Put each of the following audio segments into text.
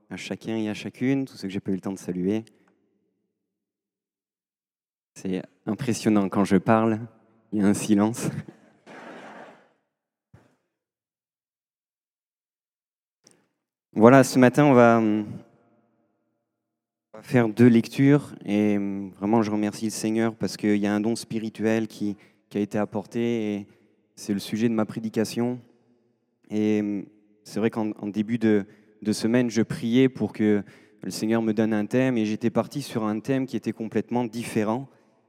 à chacun et à chacune, tous ceux que j'ai pas eu le temps de saluer. C'est impressionnant quand je parle, il y a un silence. Voilà, ce matin, on va faire 2 lectures et vraiment, je remercie le Seigneur parce qu'il y a un don spirituel qui a été apporté et c'est le sujet de ma prédication. Et c'est vrai qu'en début de semaine, je priais pour que le Seigneur me donne un thème et j'étais parti sur un thème qui était complètement différent.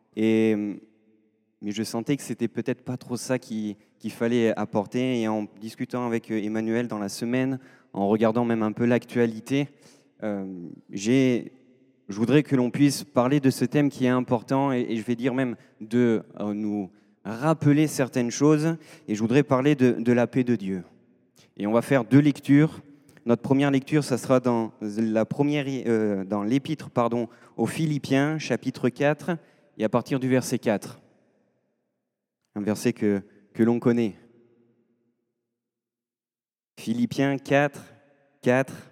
Mais je sentais que c'était peut-être pas trop ça qu'il fallait apporter. Et en discutant avec Emmanuel dans la semaine, en regardant même un peu l'actualité, je voudrais que l'on puisse parler de ce thème qui est important et je vais dire même de nous rappeler certaines choses. Et je voudrais parler de la paix de Dieu. Et on va faire 2 lectures. Notre première lecture, ça sera dans l'épître aux Philippiens, chapitre 4, et à partir du verset 4. Un verset que l'on connaît. Philippiens 4, 4.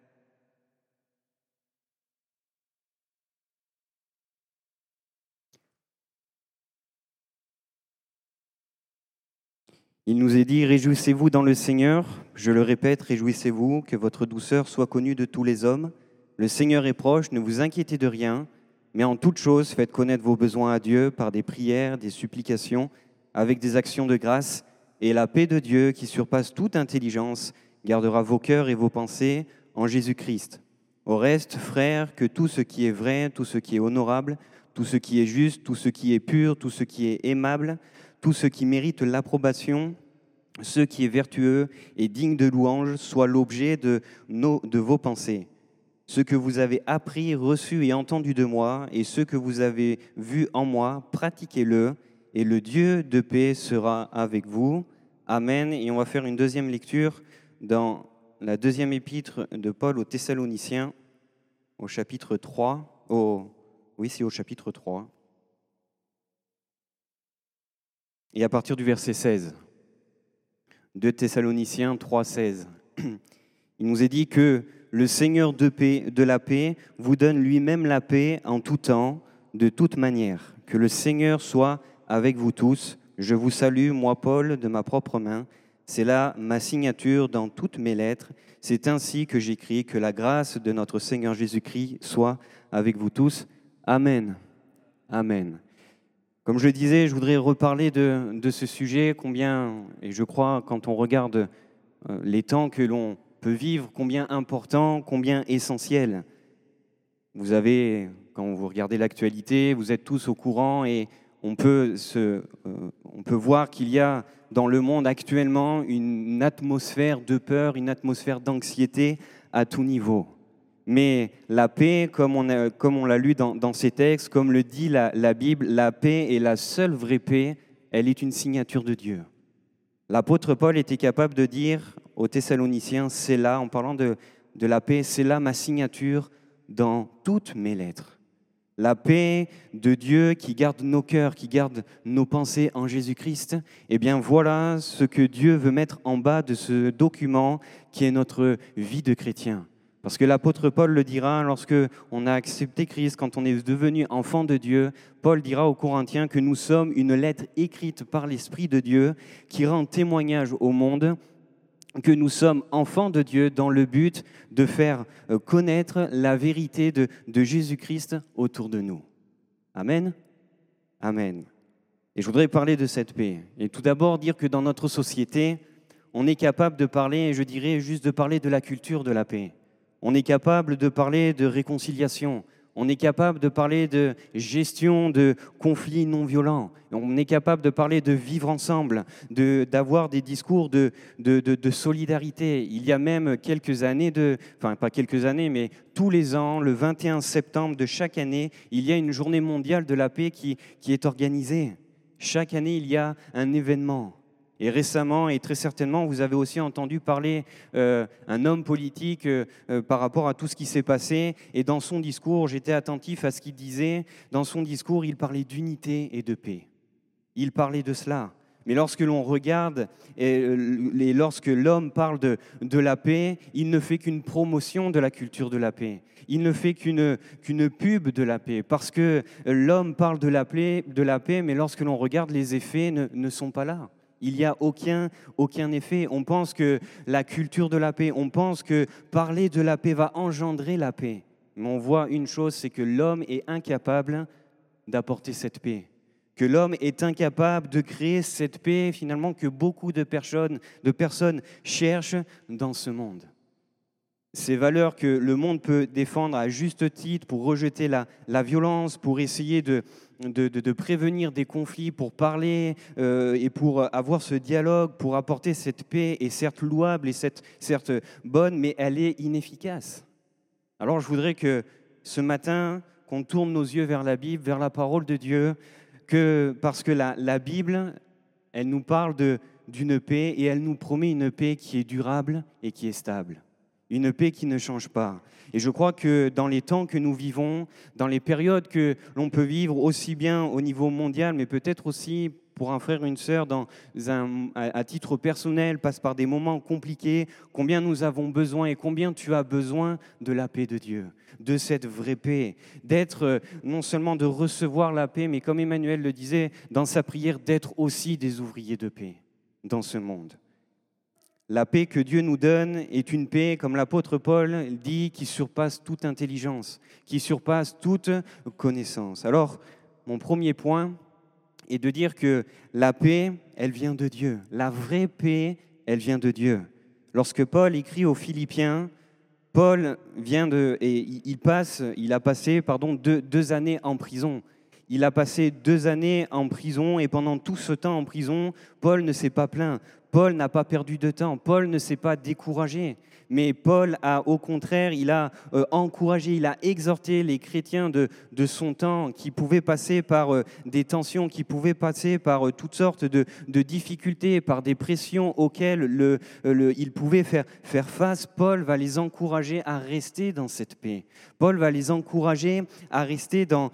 Il nous est dit, réjouissez-vous dans le Seigneur. Je le répète, réjouissez-vous, que votre douceur soit connue de tous les hommes. Le Seigneur est proche, ne vous inquiétez de rien, mais en toute chose, faites connaître vos besoins à Dieu par des prières, des supplications, avec des actions de grâce. Et la paix de Dieu, qui surpasse toute intelligence, gardera vos cœurs et vos pensées en Jésus-Christ. Au reste, frères, que tout ce qui est vrai, tout ce qui est honorable, tout ce qui est juste, tout ce qui est pur, tout ce qui est aimable, tout ce qui mérite l'approbation, ce qui est vertueux et digne de louange, soit l'objet de vos pensées. Ce que vous avez appris, reçu et entendu de moi, et ce que vous avez vu en moi, pratiquez-le, et le Dieu de paix sera avec vous. Amen. Et on va faire une deuxième lecture dans la deuxième épître de Paul aux Thessaloniciens, au chapitre 3. C'est au chapitre 3. Et à partir du verset 16, 2 Thessaloniciens 3, 16, il nous est dit que le Seigneur de la paix vous donne lui-même la paix en tout temps, de toute manière. Que le Seigneur soit avec vous tous. Je vous salue, moi Paul, de ma propre main. C'est là ma signature dans toutes mes lettres. C'est ainsi que j'écris, que la grâce de notre Seigneur Jésus-Christ soit avec vous tous. Amen. Amen. Comme je le disais, je voudrais reparler de ce sujet, et je crois, quand on regarde les temps que l'on peut vivre, combien important, combien essentiel. Vous avez, quand vous regardez l'actualité, vous êtes tous au courant et on peut voir qu'il y a dans le monde actuellement une atmosphère de peur, une atmosphère d'anxiété à tout niveau. Mais la paix, comme on l'a lu dans ces textes, comme le dit la Bible, la paix est la seule vraie paix, elle est une signature de Dieu. L'apôtre Paul était capable de dire aux Thessaloniciens, c'est là, en parlant de la paix, c'est là ma signature dans toutes mes lettres. La paix de Dieu qui garde nos cœurs, qui garde nos pensées en Jésus-Christ, eh bien voilà ce que Dieu veut mettre en bas de ce document qui est notre vie de chrétien. Parce que l'apôtre Paul le dira, lorsque on a accepté Christ, quand on est devenu enfant de Dieu, Paul dira aux Corinthiens que nous sommes une lettre écrite par l'Esprit de Dieu qui rend témoignage au monde que nous sommes enfants de Dieu dans le but de faire connaître la vérité de Jésus-Christ autour de nous. Amen. Amen. Et je voudrais parler de cette paix. Et tout d'abord dire que dans notre société, on est capable de parler, et je dirais juste de parler de la culture de la paix. On est capable de parler de réconciliation. On est capable de parler de gestion de conflits non violents. On est capable de parler de vivre ensemble, d'avoir des discours de solidarité. Il y a même quelques années, pas quelques années, mais tous les ans, le 21 septembre de chaque année, il y a une journée mondiale de la paix qui est organisée. Chaque année, il y a un événement. Et récemment, et très certainement, vous avez aussi entendu parler un homme politique par rapport à tout ce qui s'est passé. Et dans son discours, j'étais attentif à ce qu'il disait. Dans son discours, il parlait d'unité et de paix. Il parlait de cela. Mais lorsque l'on regarde et lorsque l'homme parle de la paix, il ne fait qu'une promotion de la culture de la paix. Il ne fait qu'une pub de la paix. Parce que l'homme parle de la paix, mais lorsque l'on regarde, les effets ne sont pas là. Il n'y a aucun effet. On pense que la culture de la paix, on pense que parler de la paix va engendrer la paix. Mais on voit une chose, c'est que l'homme est incapable d'apporter cette paix. Que l'homme est incapable de créer cette paix, finalement, que beaucoup de personnes cherchent dans ce monde. Ces valeurs que le monde peut défendre à juste titre pour rejeter la violence, pour essayer de prévenir des conflits, pour parler et pour avoir ce dialogue, pour apporter cette paix, est certes louable et certes bonne, mais elle est inefficace. Alors je voudrais que ce matin, qu'on tourne nos yeux vers la Bible, vers la parole de Dieu, parce que la Bible, elle nous parle d'une paix et elle nous promet une paix qui est durable et qui est stable. Une paix qui ne change pas. Et je crois que dans les temps que nous vivons, dans les périodes que l'on peut vivre aussi bien au niveau mondial, mais peut-être aussi pour un frère ou une sœur à titre personnel, passe par des moments compliqués, combien nous avons besoin et combien tu as besoin de la paix de Dieu, de cette vraie paix, d'être non seulement de recevoir la paix, mais comme Emmanuel le disait dans sa prière, d'être aussi des ouvriers de paix dans ce monde. La paix que Dieu nous donne est une paix, comme l'apôtre Paul dit, qui surpasse toute intelligence, qui surpasse toute connaissance. Alors, mon premier point est de dire que la paix, elle vient de Dieu. La vraie paix, elle vient de Dieu. Lorsque Paul écrit aux Philippiens, Paul il a passé 2 années en prison. Il a passé 2 années en prison et pendant tout ce temps en prison, Paul ne s'est pas plaint. Paul n'a pas perdu de temps. Paul ne s'est pas découragé. Mais Paul au contraire, il a encouragé, il a exhorté les chrétiens de son temps qui pouvaient passer par des tensions, qui pouvaient passer par toutes sortes de difficultés, par des pressions auxquelles ils pouvaient faire face. Paul va les encourager à rester dans cette paix. Paul va les encourager à rester dans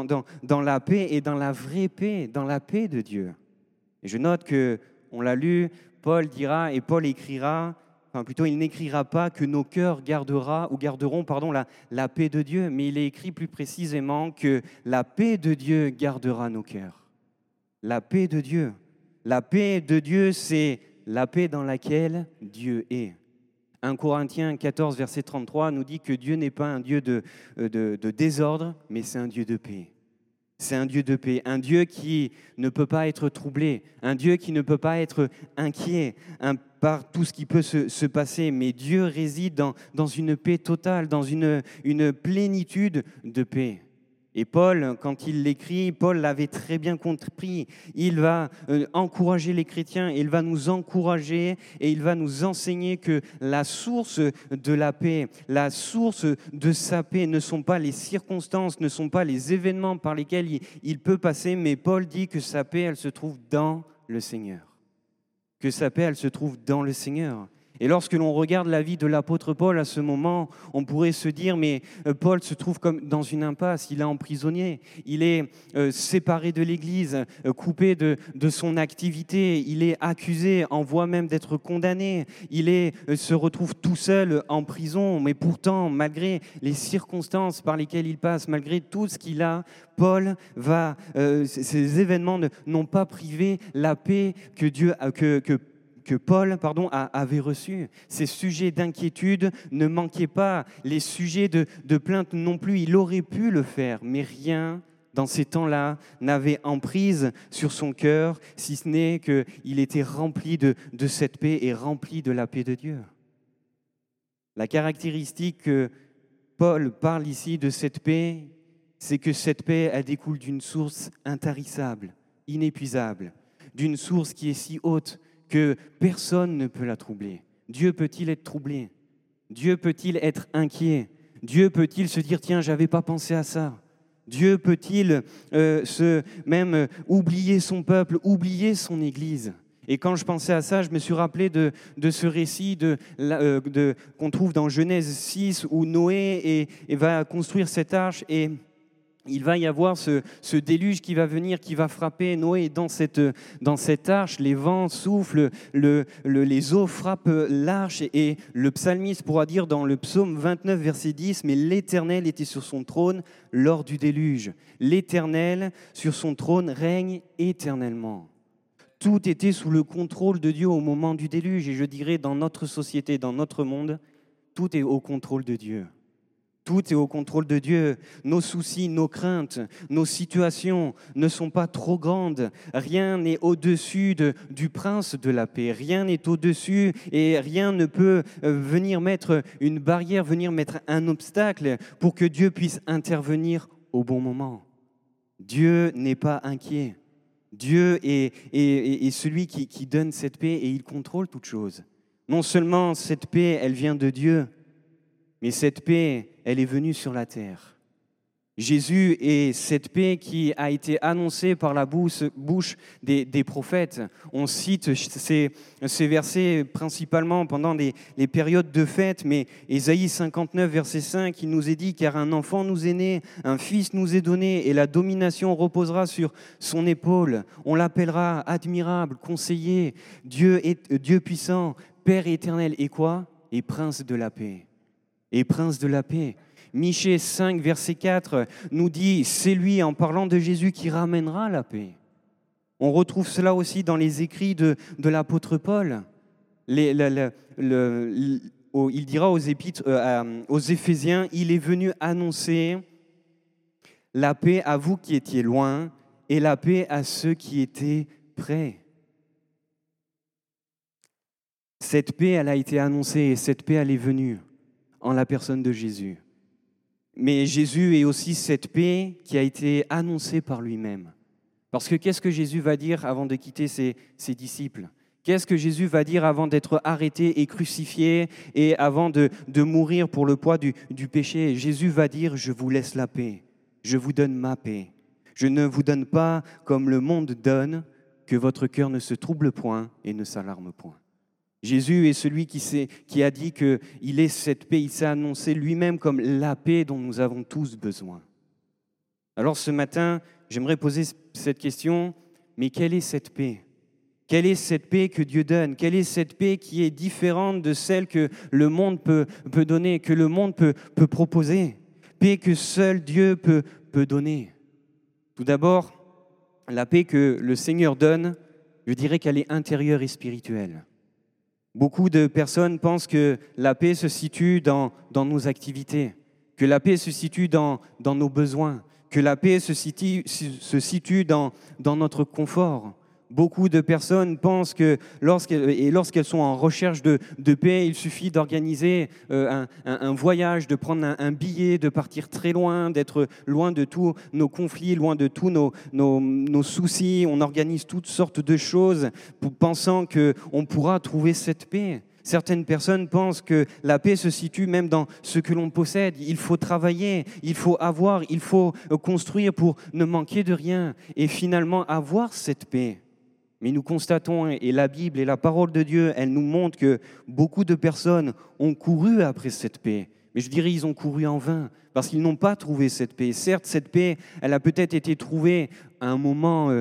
la paix et dans la vraie paix, dans la paix de Dieu. Et je note que, on l'a lu, Paul dira et Paul écrira, enfin plutôt il n'écrira pas que nos cœurs garderont la paix de Dieu, mais il est écrit plus précisément que la paix de Dieu gardera nos cœurs. La paix de Dieu. La paix de Dieu, c'est la paix dans laquelle Dieu est. 1 Corinthiens 14, verset 33 nous dit que Dieu n'est pas un Dieu de désordre, mais c'est un Dieu de paix. C'est un Dieu de paix, un Dieu qui ne peut pas être troublé, un Dieu qui ne peut pas être inquiet par tout ce qui peut se passer, mais Dieu réside dans une paix totale, dans une plénitude de paix. Et Paul, quand il l'écrit, Paul l'avait très bien compris. Il va encourager les chrétiens, il va nous encourager et il va nous enseigner que la source de la paix, la source de sa paix ne sont pas les circonstances, ne sont pas les événements par lesquels il peut passer, mais Paul dit que sa paix, elle se trouve dans le Seigneur. Que sa paix, elle se trouve dans le Seigneur. Et lorsque l'on regarde la vie de l'apôtre Paul à ce moment, on pourrait se dire, mais Paul se trouve comme dans une impasse, il est emprisonné, il est séparé de l'Église, coupé de son activité, il est accusé, en voie même d'être condamné, se retrouve tout seul en prison, mais pourtant, malgré les circonstances par lesquelles il passe, malgré tout ce qu'il a, Paul ces événements n'ont pas privé la paix que Paul avait reçu. Ces sujets d'inquiétude ne manquaient pas, les sujets de plainte non plus, il aurait pu le faire, mais rien dans ces temps-là n'avait emprise sur son cœur, si ce n'est qu'il était rempli de cette paix et rempli de la paix de Dieu. La caractéristique que Paul parle ici de cette paix, c'est que cette paix, elle découle d'une source intarissable, inépuisable, d'une source qui est si haute que personne ne peut la troubler. Dieu peut-il être troublé? Dieu peut-il être inquiet? Dieu peut-il se dire, tiens, je n'avais pas pensé à ça? Dieu peut-il oublier son peuple, oublier son Église? Et quand je pensais à ça, je me suis rappelé de ce récit qu'on trouve dans Genèse 6, où Noé va construire cette arche et il va y avoir ce déluge qui va venir, qui va frapper Noé dans cette arche. Les vents soufflent, les eaux frappent l'arche. Et le psalmiste pourra dire dans le psaume 29, verset 10, « Mais l'Éternel était sur son trône lors du déluge. L'Éternel, sur son trône, règne éternellement. » Tout était sous le contrôle de Dieu au moment du déluge. Et je dirais, dans notre société, dans notre monde, tout est au contrôle de Dieu. Tout est au contrôle de Dieu. Nos soucis, nos craintes, nos situations ne sont pas trop grandes. Rien n'est au-dessus du prince de la paix. Rien n'est au-dessus et rien ne peut venir mettre une barrière, venir mettre un obstacle pour que Dieu puisse intervenir au bon moment. Dieu n'est pas inquiet. Dieu est celui qui donne cette paix et il contrôle toutes choses. Non seulement cette paix, elle vient de Dieu, mais cette paix, elle est venue sur la terre. Jésus est cette paix qui a été annoncée par la bouche des prophètes. On cite ces versets principalement pendant les périodes de fête, mais Ésaïe 59, verset 5, il nous est dit « Car un enfant nous est né, un fils nous est donné, et la domination reposera sur son épaule. On l'appellera admirable, conseiller, Dieu puissant, Père éternel, et quoi ? Et prince de la paix. » Et prince de la paix. Michée 5, verset 4 nous dit, c'est lui, en parlant de Jésus, qui ramènera la paix. On retrouve cela aussi dans les écrits de l'apôtre Paul. Il dira aux Éphésiens, il est venu annoncer la paix à vous qui étiez loin et la paix à ceux qui étaient près. Cette paix, elle a été annoncée et cette paix, elle est venue en la personne de Jésus. Mais Jésus est aussi cette paix qui a été annoncée par lui-même. Parce que qu'est-ce que Jésus va dire avant de quitter ses disciples ? Qu'est-ce que Jésus va dire avant d'être arrêté et crucifié et avant de mourir pour le poids du péché ? Jésus va dire « Je vous laisse la paix, je vous donne ma paix. Je ne vous donne pas comme le monde donne, que votre cœur ne se trouble point et ne s'alarme point. » Jésus est celui qui a dit qu'il est cette paix, il s'est annoncé lui-même comme la paix dont nous avons tous besoin. Alors ce matin, j'aimerais poser cette question, mais quelle est cette paix ? Quelle est cette paix que Dieu donne ? Quelle est cette paix qui est différente de celle que le monde peut donner, que le monde peut proposer ? Paix que seul Dieu peut donner. Tout d'abord, la paix que le Seigneur donne, je dirais qu'elle est intérieure et spirituelle. Beaucoup de personnes pensent que la paix se situe dans nos activités, que la paix se situe dans nos besoins, que la paix se situe dans notre confort. Beaucoup de personnes pensent que lorsqu'elles sont en recherche de paix, il suffit d'organiser un voyage, de prendre un billet, de partir très loin, d'être loin de tous nos conflits, loin de tous nos soucis. On organise toutes sortes de choses pensant qu'on pourra trouver cette paix. Certaines personnes pensent que la paix se situe même dans ce que l'on possède. Il faut travailler, il faut avoir, il faut construire pour ne manquer de rien et finalement avoir cette paix. Mais nous constatons, et la Bible et la parole de Dieu, elles nous montrent que beaucoup de personnes ont couru après cette paix. Mais je dirais, ils ont couru en vain, parce qu'ils n'ont pas trouvé cette paix. Certes, cette paix, elle a peut-être été trouvée à un moment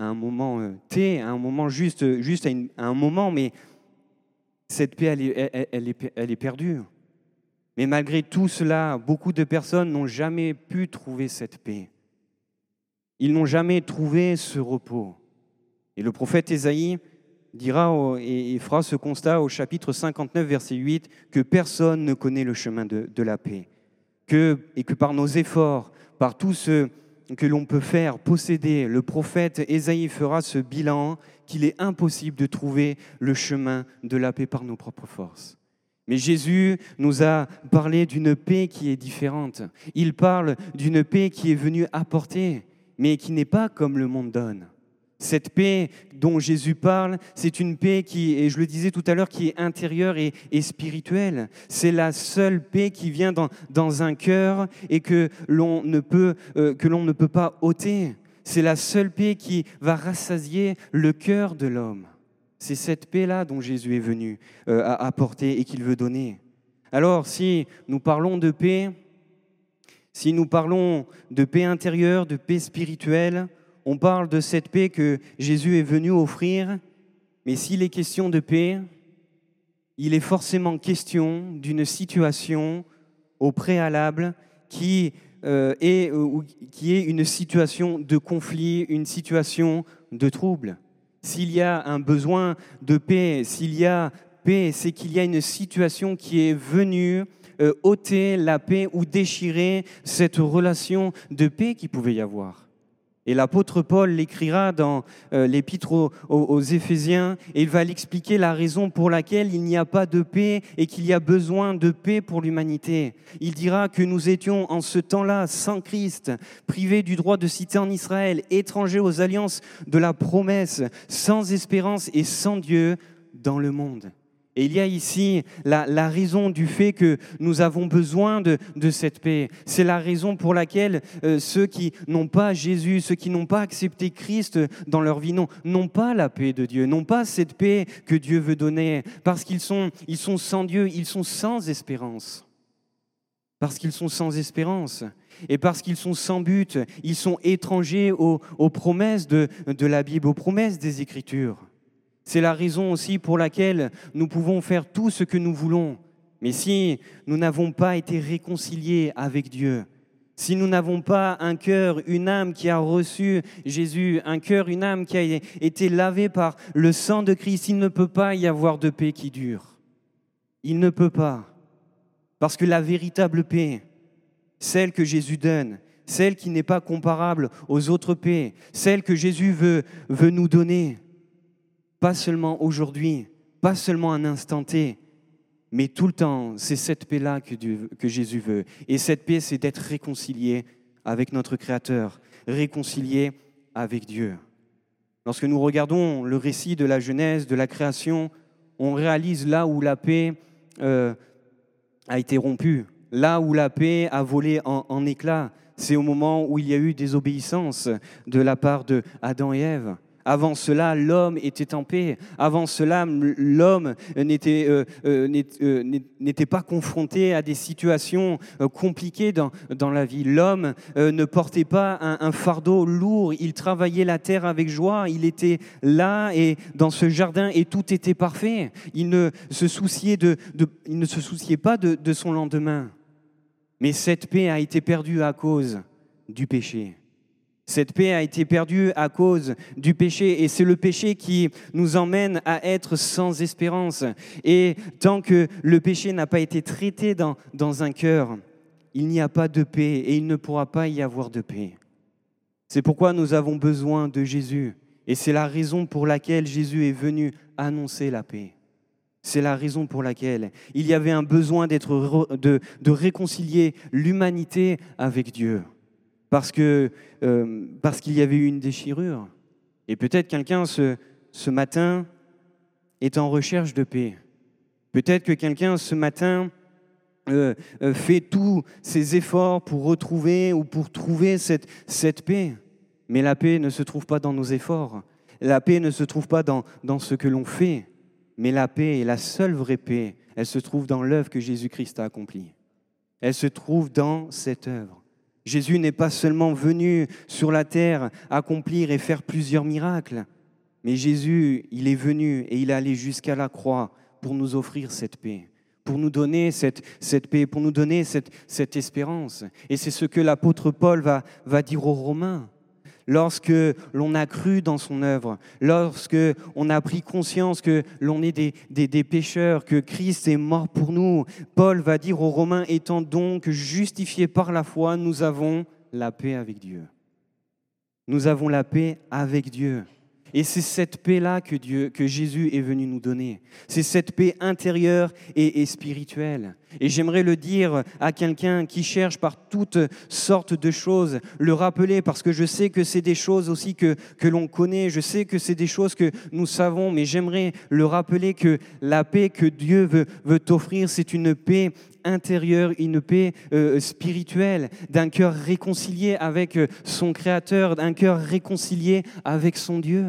T, à un moment juste à un moment, mais cette paix, elle est perdue. Mais malgré tout cela, beaucoup de personnes n'ont jamais pu trouver cette paix. Ils n'ont jamais trouvé ce repos. Et le prophète Ésaïe dira et fera ce constat au chapitre 59, verset 8, que personne ne connaît le chemin de la paix. Et que par nos efforts, par tout ce que l'on peut faire, posséder, le prophète Ésaïe fera ce bilan qu'il est impossible de trouver le chemin de la paix par nos propres forces. Mais Jésus nous a parlé d'une paix qui est différente. Il parle d'une paix qui est venue apporter, mais qui n'est pas comme le monde donne. Cette paix dont Jésus parle, c'est une paix qui, et je le disais tout à l'heure, qui est intérieure et spirituelle. C'est la seule paix qui vient dans un cœur et que l'on ne peut pas ôter. C'est la seule paix qui va rassasier le cœur de l'homme. C'est cette paix-là dont Jésus est venu apporter et qu'il veut donner. Alors, si nous parlons de paix, Si nous parlons de paix intérieure, de paix spirituelle, on parle de cette paix que Jésus est venu offrir. Mais s'il est question de paix, il est forcément question d'une situation au préalable qui est une situation de conflit, une situation de trouble. S'il y a un besoin de paix, s'il y a paix, c'est qu'il y a une situation qui est venue ôter la paix ou déchirer cette relation de paix qu'il pouvait y avoir. Et l'apôtre Paul l'écrira dans l'épître aux Éphésiens, et il va l'expliquer la raison pour laquelle il n'y a pas de paix et qu'il y a besoin de paix pour l'humanité. Il dira que nous étions en ce temps-là sans Christ, privés du droit de cité en Israël, étrangers aux alliances de la promesse, sans espérance et sans Dieu dans le monde. Et il y a ici la raison du fait que nous avons besoin de cette paix. C'est la raison pour laquelle ceux qui n'ont pas Jésus, ceux qui n'ont pas accepté Christ dans leur vie, n'ont pas la paix de Dieu, n'ont pas cette paix que Dieu veut donner, parce qu'ils sont sans Dieu, ils sont sans espérance. Parce qu'ils sont sans espérance et parce qu'ils sont sans but, ils sont étrangers aux promesses de la Bible, aux promesses des Écritures. C'est la raison aussi pour laquelle nous pouvons faire tout ce que nous voulons. Mais si nous n'avons pas été réconciliés avec Dieu, si nous n'avons pas un cœur, une âme qui a reçu Jésus, un cœur, une âme qui a été lavée par le sang de Christ, il ne peut pas y avoir de paix qui dure. Il ne peut pas. Parce que la véritable paix, celle que Jésus donne, celle qui n'est pas comparable aux autres paix, celle que Jésus veut nous donner, pas seulement aujourd'hui, pas seulement un instant T, mais tout le temps, c'est cette paix-là que Jésus veut. Et cette paix, c'est d'être réconcilié avec notre Créateur, réconcilié avec Dieu. Lorsque nous regardons le récit de la Genèse, de la création, on réalise là où la paix a été rompue, là où la paix a volé en éclats. C'est au moment où il y a eu désobéissance de la part de Adam et Ève. Avant cela, l'homme était en paix. Avant cela, l'homme n'était pas confronté à des situations compliquées dans la vie. L'homme ne portait pas un fardeau lourd. Il travaillait la terre avec joie. Il était là et dans ce jardin et tout était parfait. Il ne se souciait pas de son lendemain. Mais cette paix a été perdue à cause du péché. Cette paix a été perdue à cause du péché et c'est le péché qui nous emmène à être sans espérance. Et tant que le péché n'a pas été traité dans un cœur, il n'y a pas de paix et il ne pourra pas y avoir de paix. C'est pourquoi nous avons besoin de Jésus et c'est la raison pour laquelle Jésus est venu annoncer la paix. C'est la raison pour laquelle il y avait un besoin de réconcilier l'humanité avec Dieu. Parce qu'il y avait eu une déchirure. Et peut-être quelqu'un ce matin est en recherche de paix. Peut-être que quelqu'un ce matin fait tous ses efforts pour retrouver ou pour trouver cette paix. Mais la paix ne se trouve pas dans nos efforts. La paix ne se trouve pas dans ce que l'on fait. Mais la paix est la seule vraie paix. Elle se trouve dans l'œuvre que Jésus-Christ a accomplie. Elle se trouve dans cette œuvre. Jésus n'est pas seulement venu sur la terre accomplir et faire plusieurs miracles, mais Jésus, il est venu et il est allé jusqu'à la croix pour nous offrir cette paix, pour nous donner cette paix, pour nous donner cette espérance. Et c'est ce que l'apôtre Paul va dire aux Romains. Lorsque l'on a cru dans son œuvre, lorsque on a pris conscience que l'on est des pécheurs, que Christ est mort pour nous, Paul va dire aux Romains, étant donc justifiés par la foi, nous avons la paix avec Dieu. Nous avons la paix avec Dieu. Et c'est cette paix-là que Jésus est venu nous donner. C'est cette paix intérieure et spirituelle. Et j'aimerais le dire à quelqu'un qui cherche par toutes sortes de choses, le rappeler parce que je sais que c'est des choses aussi que l'on connaît, je sais que c'est des choses que nous savons, mais j'aimerais le rappeler que la paix que Dieu veut t'offrir, c'est une paix intérieure, une paix spirituelle, d'un cœur réconcilié avec son Créateur, d'un cœur réconcilié avec son Dieu.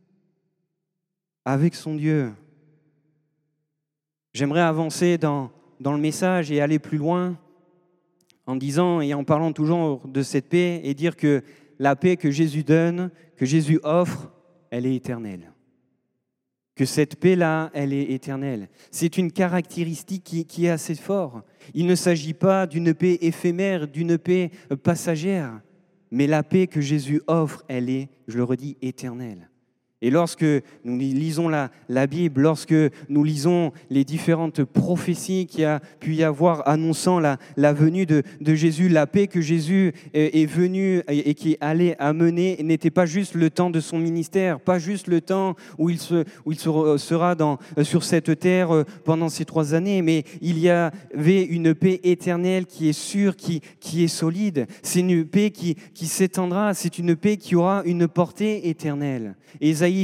Avec son Dieu. J'aimerais avancer dans le message et aller plus loin en disant et en parlant toujours de cette paix et dire que la paix que Jésus donne, que Jésus offre, elle est éternelle. Que cette paix-là, elle est éternelle. C'est une caractéristique qui est assez forte. Il ne s'agit pas d'une paix éphémère, d'une paix passagère, mais la paix que Jésus offre, elle est, je le redis, éternelle. Et lorsque nous lisons la Bible, lorsque nous lisons les différentes prophéties qu'il y a pu y avoir annonçant la venue de Jésus, la paix que Jésus est venu et qui allait amener n'était pas juste le temps de son ministère, pas juste le temps où il sera sur cette terre pendant ces 3 années, mais il y avait une paix éternelle qui est sûre, qui est solide. C'est une paix qui s'étendra, c'est une paix qui aura une portée éternelle. Ésaïe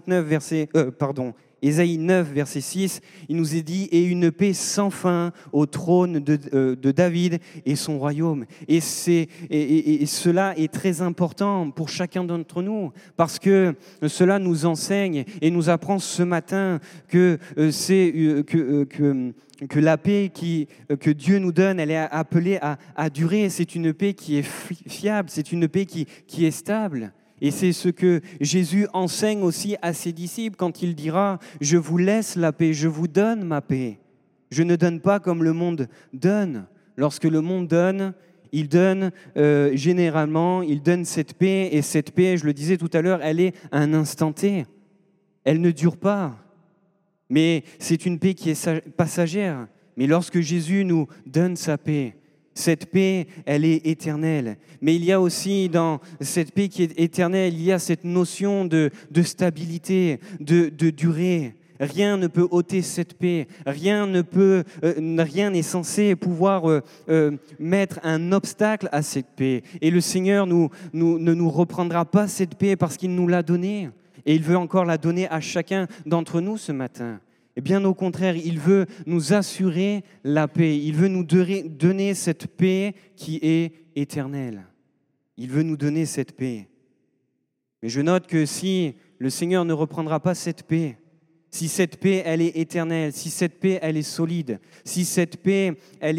9, verset 6, il nous est dit « Et une paix sans fin au trône de David et son royaume ». Et cela est très important pour chacun d'entre nous, parce que cela nous enseigne et nous apprend ce matin que la paix que Dieu nous donne, elle est appelée à durer. C'est une paix qui est fiable, c'est une paix qui est stable. Et c'est ce que Jésus enseigne aussi à ses disciples quand il dira « Je vous laisse la paix, je vous donne ma paix. Je ne donne pas comme le monde donne. » Lorsque le monde donne, il donne généralement, il donne cette paix. Et cette paix, je le disais tout à l'heure, elle est à un instant T. Elle ne dure pas. Mais c'est une paix qui est passagère. Mais lorsque Jésus nous donne sa paix, cette paix, elle est éternelle. Mais il y a aussi dans cette paix qui est éternelle, il y a cette notion de stabilité, de durée. Rien ne peut ôter cette paix. Rien n'est censé pouvoir mettre un obstacle à cette paix. Et le Seigneur ne nous reprendra pas cette paix parce qu'il nous l'a donnée. Et il veut encore la donner à chacun d'entre nous ce matin. Et bien au contraire, il veut nous assurer la paix. Il veut nous donner cette paix qui est éternelle. Il veut nous donner cette paix. Mais je note que si le Seigneur ne reprendra pas cette paix, si cette paix, elle est éternelle, si cette paix, elle est solide, si cette paix, elle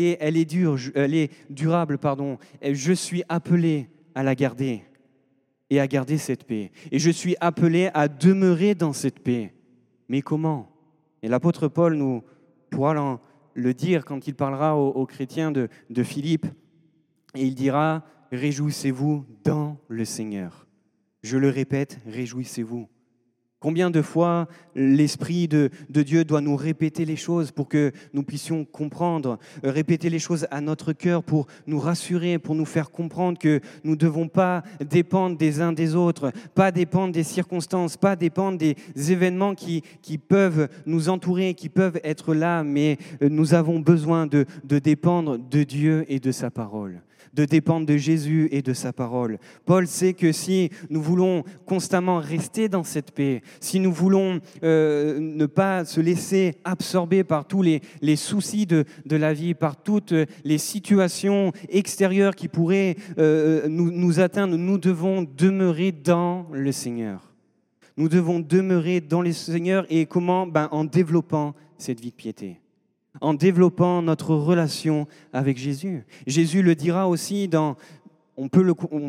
est durable, je suis appelé à la garder et à garder cette paix. Et je suis appelé à demeurer dans cette paix. Mais comment ? Et l'apôtre Paul nous pourra le dire quand il parlera aux chrétiens de Philippe. Et il dira « Réjouissez-vous dans le Seigneur ». Je le répète, réjouissez-vous. Combien de fois l'Esprit de Dieu doit nous répéter les choses pour que nous puissions comprendre, répéter les choses à notre cœur pour nous rassurer, pour nous faire comprendre que nous ne devons pas dépendre des uns des autres, pas dépendre des circonstances, pas dépendre des événements qui peuvent nous entourer, qui peuvent être là, mais nous avons besoin de dépendre de Dieu et de sa parole. De dépendre de Jésus et de sa parole. Paul sait que si nous voulons constamment rester dans cette paix, si nous voulons ne pas se laisser absorber par tous les soucis de la vie, par toutes les situations extérieures qui pourraient nous atteindre, nous devons demeurer dans le Seigneur. Nous devons demeurer dans le Seigneur et comment ? En développant cette vie de piété. En développant notre relation avec Jésus. Jésus le dira aussi on peut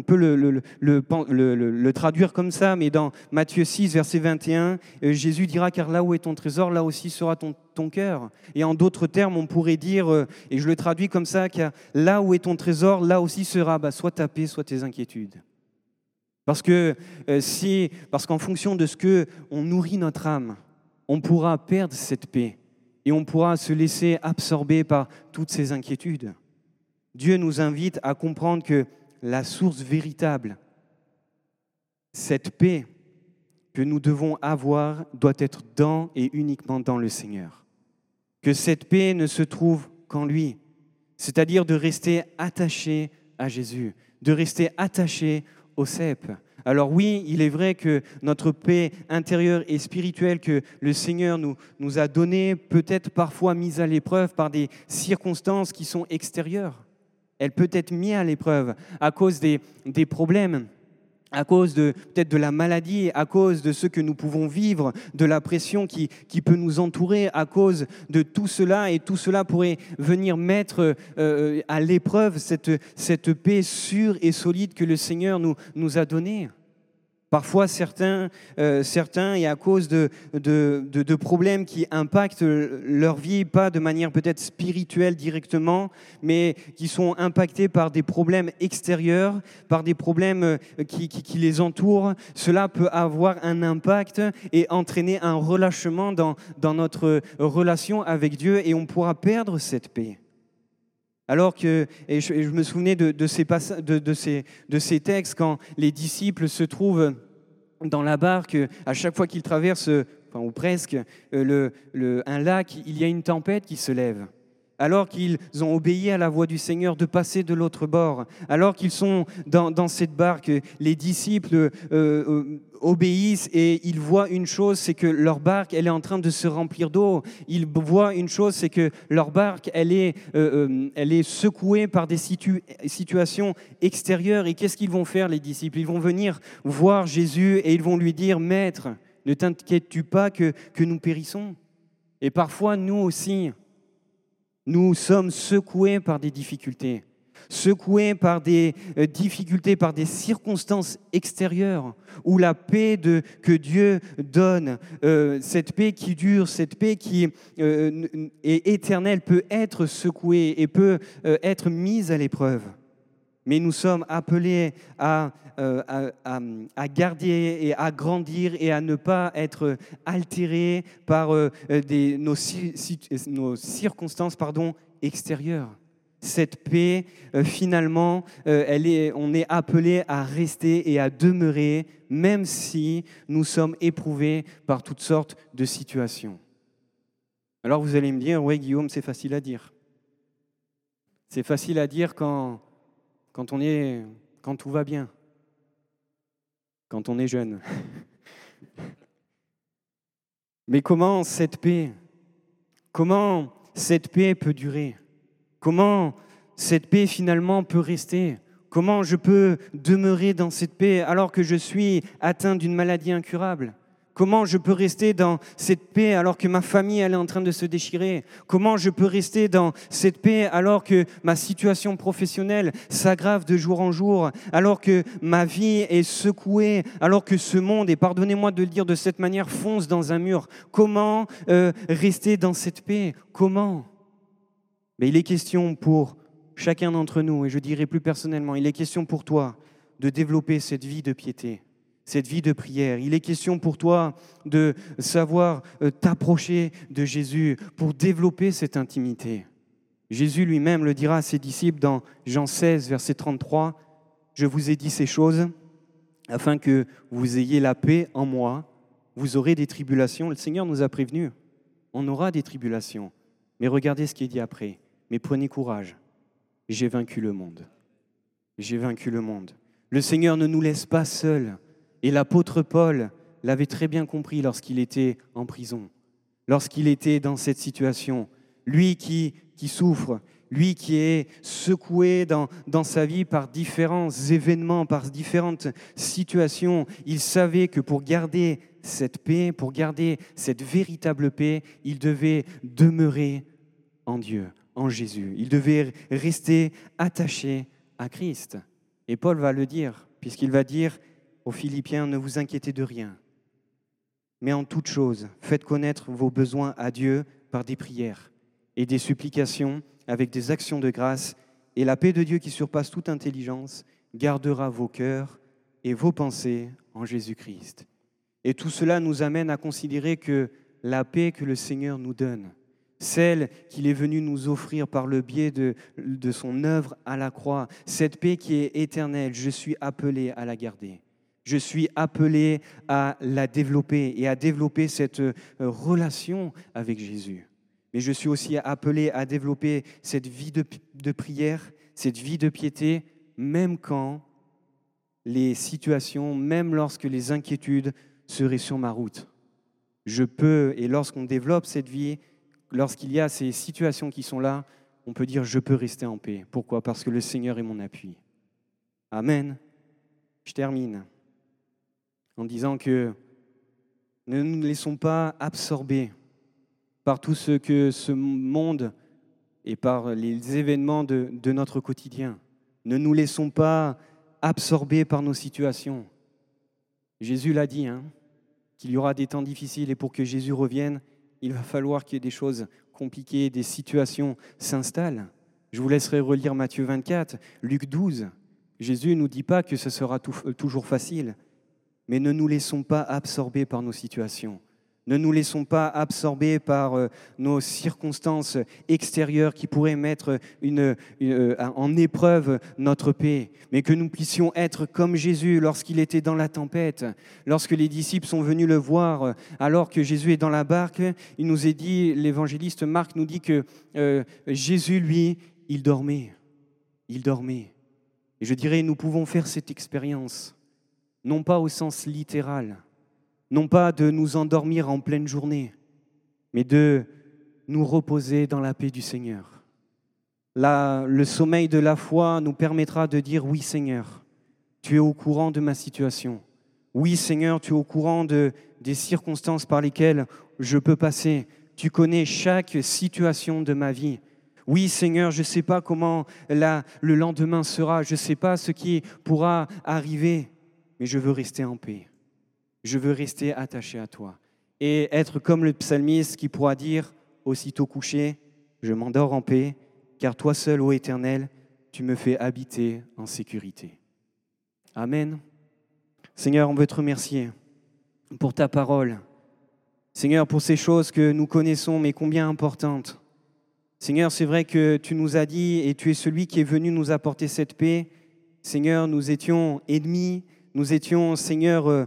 le traduire comme ça, mais dans Matthieu 6, verset 21, Jésus dira « Car là où est ton trésor, là aussi sera ton cœur ». Et en d'autres termes, on pourrait dire, et je le traduis comme ça, car là où est ton trésor, là aussi sera soit ta paix, soit tes inquiétudes. Parce qu'en fonction de ce qu'on nourrit notre âme, on pourra perdre cette paix. Et on pourra se laisser absorber par toutes ces inquiétudes. Dieu nous invite à comprendre que la source véritable, cette paix que nous devons avoir, doit être dans et uniquement dans le Seigneur. Que cette paix ne se trouve qu'en lui, c'est-à-dire de rester attaché à Jésus, de rester attaché au cep. Alors oui, il est vrai que notre paix intérieure et spirituelle que le Seigneur nous a donnée, peut être parfois mise à l'épreuve par des circonstances qui sont extérieures. Elle peut être mise à l'épreuve à cause des problèmes, à cause de peut-être de la maladie, à cause de ce que nous pouvons vivre, de la pression qui peut nous entourer, à cause de tout cela, et tout cela pourrait venir mettre à l'épreuve cette paix sûre et solide que le Seigneur nous a donnée. Parfois, certains, et à cause de problèmes qui impactent leur vie, pas de manière peut-être spirituelle directement, mais qui sont impactés par des problèmes extérieurs, par des problèmes qui les entourent, cela peut avoir un impact et entraîner un relâchement dans notre relation avec Dieu, et on pourra perdre cette paix. Alors que, et je me souvenais de ces textes, quand les disciples se trouvent dans la barque, à chaque fois qu'ils traversent, ou presque, un lac, il y a une tempête qui se lève. Alors qu'ils ont obéi à la voix du Seigneur de passer de l'autre bord, alors qu'ils sont dans cette barque, les disciples obéissent, et ils voient une chose, c'est que leur barque, elle est en train de se remplir d'eau. Ils voient une chose, c'est que leur barque, elle est secouée par des situations extérieures. Et qu'est-ce qu'ils vont faire, les disciples? Ils vont venir voir Jésus et ils vont lui dire: Maître, ne t'inquiètes-tu pas que nous périssons? Et parfois, nous aussi, nous sommes secoués par des difficultés, secoués par des difficultés, par des circonstances extérieures, où la paix que Dieu donne, cette paix qui dure, cette paix qui est éternelle, peut être secouée et peut être mise à l'épreuve. Mais nous sommes appelés à garder et à grandir et à ne pas être altérés par nos circonstances extérieures. Cette paix, finalement, on est appelé à rester et à demeurer, même si nous sommes éprouvés par toutes sortes de situations. Alors vous allez me dire: oui, Guillaume, c'est facile à dire. C'est facile à dire quand tout va bien, quand on est jeune. Mais comment cette paix peut durer? Comment cette paix finalement peut rester? Comment je peux demeurer dans cette paix alors que je suis atteint d'une maladie incurable? Comment je peux rester dans cette paix alors que ma famille elle est en train de se déchirer? Comment je peux rester dans cette paix alors que ma situation professionnelle s'aggrave de jour en jour, alors que ma vie est secouée, alors que ce monde, et pardonnez-moi de le dire de cette manière, fonce dans un mur? Comment rester dans cette paix? Comment? Mais il est question pour chacun d'entre nous, et je dirais plus personnellement, il est question pour toi de développer cette vie de piété, cette vie de prière. Il est question pour toi de savoir t'approcher de Jésus pour développer cette intimité. Jésus lui-même le dira à ses disciples dans Jean 16, verset 33, « Je vous ai dit ces choses afin que vous ayez la paix en moi. Vous aurez des tribulations. » Le Seigneur nous a prévenus. On aura des tribulations. Mais regardez ce qui est dit après. « Mais prenez courage. J'ai vaincu le monde. » J'ai vaincu le monde. Le Seigneur ne nous laisse pas seuls. Et l'apôtre Paul l'avait très bien compris lorsqu'il était en prison, lorsqu'il était dans cette situation. Lui qui souffre, lui qui est secoué dans sa vie par différents événements, par différentes situations, il savait que pour garder cette paix, pour garder cette véritable paix, il devait demeurer en Dieu, en Jésus. Il devait rester attaché à Christ. Et Paul va le dire, puisqu'il va dire aux Philippiens: ne vous inquiétez de rien, mais en toute chose, faites connaître vos besoins à Dieu par des prières et des supplications avec des actions de grâce, et la paix de Dieu qui surpasse toute intelligence gardera vos cœurs et vos pensées en Jésus-Christ. Et tout cela nous amène à considérer que la paix que le Seigneur nous donne, celle qu'il est venu nous offrir par le biais de son œuvre à la croix, cette paix qui est éternelle, je suis appelé à la garder. Je suis appelé à la développer et à développer cette relation avec Jésus. Mais je suis aussi appelé à développer cette vie de prière, cette vie de piété, même quand les situations, même lorsque les inquiétudes seraient sur ma route. Je peux, et lorsqu'on développe cette vie, lorsqu'il y a ces situations qui sont là, on peut dire: je peux rester en paix. Pourquoi? Parce que le Seigneur est mon appui. Amen. Je termine. en disant que ne nous laissons pas absorber par tout ce que ce monde et par les événements de notre quotidien. Ne nous laissons pas absorber par nos situations. Jésus l'a dit, qu'il y aura des temps difficiles et pour que Jésus revienne, il va falloir qu'il y ait des choses compliquées, des situations s'installent. Je vous laisserai relire Matthieu 24, Luc 12. Jésus ne nous dit pas que ce sera toujours facile, mais ne nous laissons pas absorber par nos situations. Ne nous laissons pas absorber par nos circonstances extérieures qui pourraient mettre en épreuve notre paix, mais que nous puissions être comme Jésus lorsqu'il était dans la tempête, lorsque les disciples sont venus le voir, alors que Jésus est dans la barque, il nous est dit, l'évangéliste Marc nous dit que Jésus, lui, il dormait. Il dormait. Et je dirais, nous pouvons faire cette expérience, non pas au sens littéral, non pas de nous endormir en pleine journée, mais de nous reposer dans la paix du Seigneur. Là, le sommeil de la foi nous permettra de dire « Oui Seigneur, tu es au courant de ma situation. Oui Seigneur, tu es au courant des circonstances par lesquelles je peux passer. Tu connais chaque situation de ma vie. Oui Seigneur, je ne sais pas comment le lendemain sera, je ne sais pas ce qui pourra arriver, mais je veux rester en paix. Je veux rester attaché à toi et être comme le psalmiste qui pourra dire, aussitôt couché, je m'endors en paix, car toi seul, ô Éternel, tu me fais habiter en sécurité. Amen. Seigneur, on veut te remercier pour ta parole. Seigneur, pour ces choses que nous connaissons, mais combien importantes. Seigneur, c'est vrai que tu nous as dit, et tu es celui qui est venu nous apporter cette paix. Seigneur, nous étions ennemis, nous étions, Seigneur,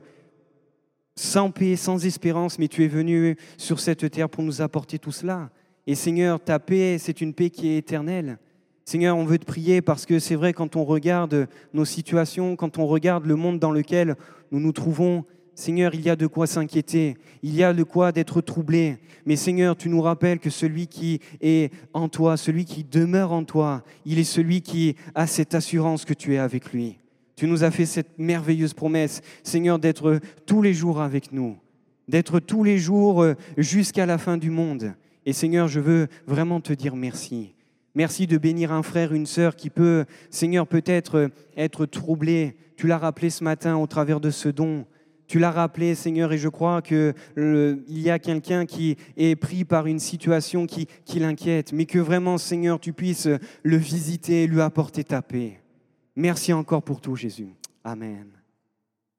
sans paix, sans espérance, mais tu es venu sur cette terre pour nous apporter tout cela. Et Seigneur, ta paix, c'est une paix qui est éternelle. Seigneur, on veut te prier parce que c'est vrai, quand on regarde nos situations, quand on regarde le monde dans lequel nous nous trouvons, Seigneur, il y a de quoi s'inquiéter, il y a de quoi d'être troublé. Mais Seigneur, tu nous rappelles que celui qui est en toi, celui qui demeure en toi, il est celui qui a cette assurance que tu es avec lui. Tu nous as fait cette merveilleuse promesse, Seigneur, d'être tous les jours avec nous, d'être tous les jours jusqu'à la fin du monde. Et Seigneur, je veux vraiment te dire merci. Merci de bénir un frère, une sœur qui peut, Seigneur, peut-être être troublé. Tu l'as rappelé ce matin au travers de ce don. Tu l'as rappelé, Seigneur, et je crois qu'il y a quelqu'un qui est pris par une situation qui l'inquiète, mais que vraiment, Seigneur, tu puisses le visiter et lui apporter ta paix. Merci encore pour tout, Jésus. Amen.